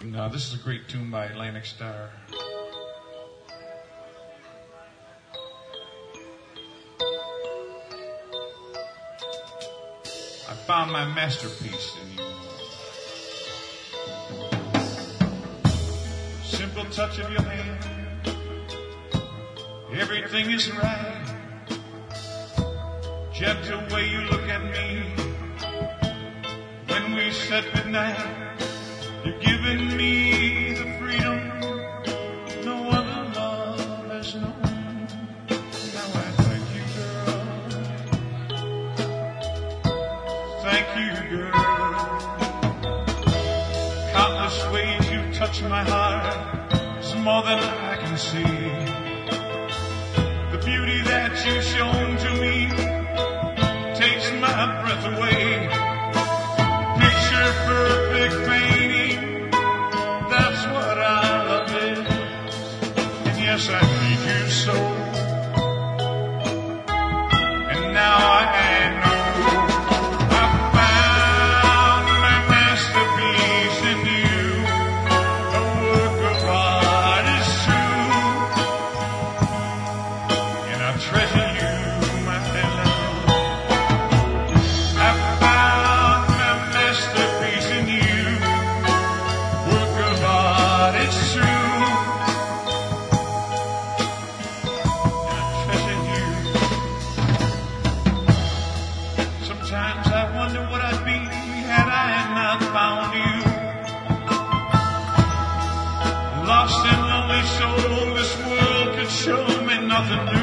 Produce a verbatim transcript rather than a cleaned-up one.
Now, this is a great tune by Atlantic Starr. I found my masterpiece in you. Simple touch of your hand, everything is right. Gentle way you look at me when we said goodnight. You've given me the freedom no other love has known. Now I thank you, girl. Thank you, girl. Countless ways you've touched my heart. It's more than I can see. The beauty that you've shown to me takes my breath away. Picture perfect painting, that's what our love is. And yes, I need you so. And now I know I found my masterpiece in you. A work of art is true, and I treasure you, my love. I found my masterpiece in you. Work of art, it's true. And I treasure you. Sometimes I wonder what I'd be had I not found you. Lost and lonely soul, this world could show me nothing new.